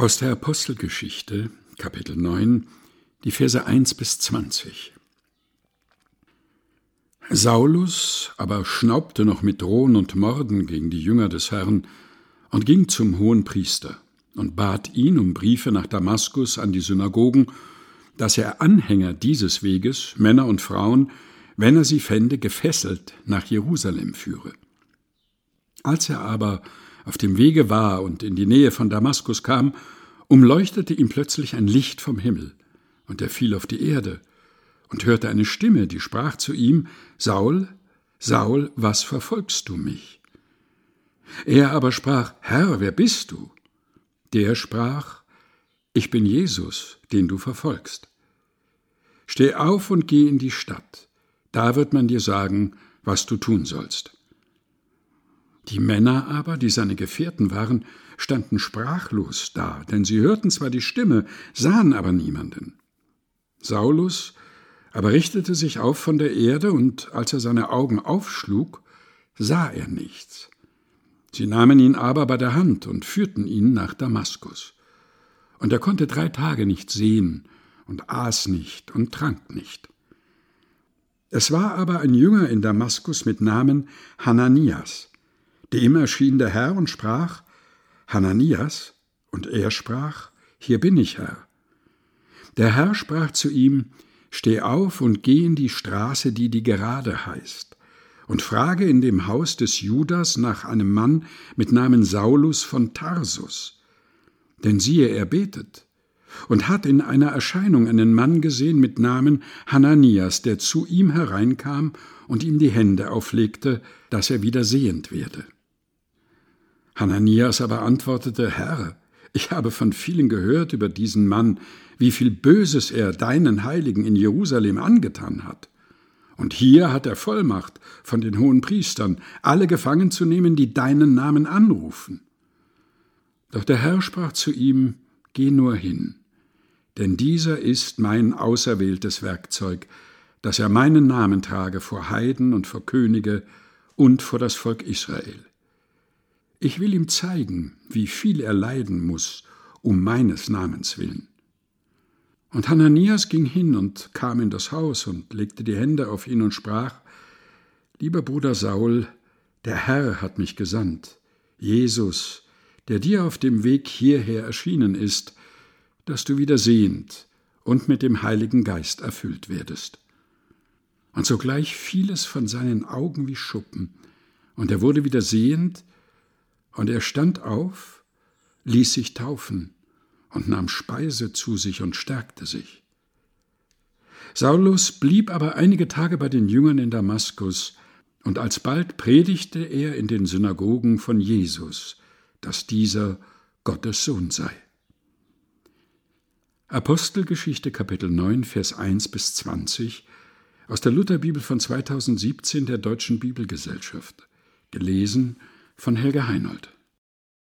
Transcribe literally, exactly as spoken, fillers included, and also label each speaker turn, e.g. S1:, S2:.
S1: Aus der Apostelgeschichte, Kapitel neun, die Verse eins bis zwanzig. Saulus aber schnaubte noch mit Drohen und Morden gegen die Jünger des Herrn und ging zum Hohenpriester und bat ihn um Briefe nach Damaskus an die Synagogen, dass er Anhänger dieses Weges, Männer und Frauen, wenn er sie fände, gefesselt nach Jerusalem führe. Als er aber auf dem Wege war und in die Nähe von Damaskus kam, umleuchtete ihm plötzlich ein Licht vom Himmel, und er fiel auf die Erde und hörte eine Stimme, die sprach zu ihm: Saul, Saul, was verfolgst du mich? Er aber sprach: Herr, wer bist du? Der sprach: Ich bin Jesus, den du verfolgst. Steh auf und geh in die Stadt, da wird man dir sagen, was du tun sollst. Die Männer aber, die seine Gefährten waren, standen sprachlos da, denn sie hörten zwar die Stimme, sahen aber niemanden. Saulus aber richtete sich auf von der Erde, und als er seine Augen aufschlug, sah er nichts. Sie nahmen ihn aber bei der Hand und führten ihn nach Damaskus. Und er konnte drei Tage nicht sehen und aß nicht und trank nicht. Es war aber ein Jünger in Damaskus mit Namen Hananias. Dem erschien der Herr und sprach: Hananias? Und er sprach: Hier bin ich, Herr. Der Herr sprach zu ihm: Steh auf und geh in die Straße, die die Gerade heißt, und frage in dem Haus des Judas nach einem Mann mit Namen Saulus von Tarsus. Denn siehe, er betet und hat in einer Erscheinung einen Mann gesehen mit Namen Hananias, der zu ihm hereinkam und ihm die Hände auflegte, dass er wieder sehend werde. Hananias aber antwortete: Herr, ich habe von vielen gehört über diesen Mann, wie viel Böses er deinen Heiligen in Jerusalem angetan hat. Und hier hat er Vollmacht von den Hohenpriestern, alle gefangen zu nehmen, die deinen Namen anrufen. Doch der Herr sprach zu ihm: Geh nur hin, denn dieser ist mein auserwähltes Werkzeug, dass er meinen Namen trage vor Heiden und vor Könige und vor das Volk Israel. Ich will ihm zeigen, wie viel er leiden muss, um meines Namens willen. Und Hananias ging hin und kam in das Haus und legte die Hände auf ihn und sprach: Lieber Bruder Saul, der Herr hat mich gesandt, Jesus, der dir auf dem Weg hierher erschienen ist, dass du wieder sehend und mit dem Heiligen Geist erfüllt werdest. Und sogleich fiel es von seinen Augen wie Schuppen, und er wurde wieder sehend, und er stand auf, ließ sich taufen und nahm Speise zu sich und stärkte sich. Saulus blieb aber einige Tage bei den Jüngern in Damaskus, und alsbald predigte er in den Synagogen von Jesus, dass dieser Gottes Sohn sei. Apostelgeschichte Kapitel neun, Vers eins bis zwanzig aus der Lutherbibel von zweitausendsiebzehn der Deutschen Bibelgesellschaft, gelesen von Helga Heinold.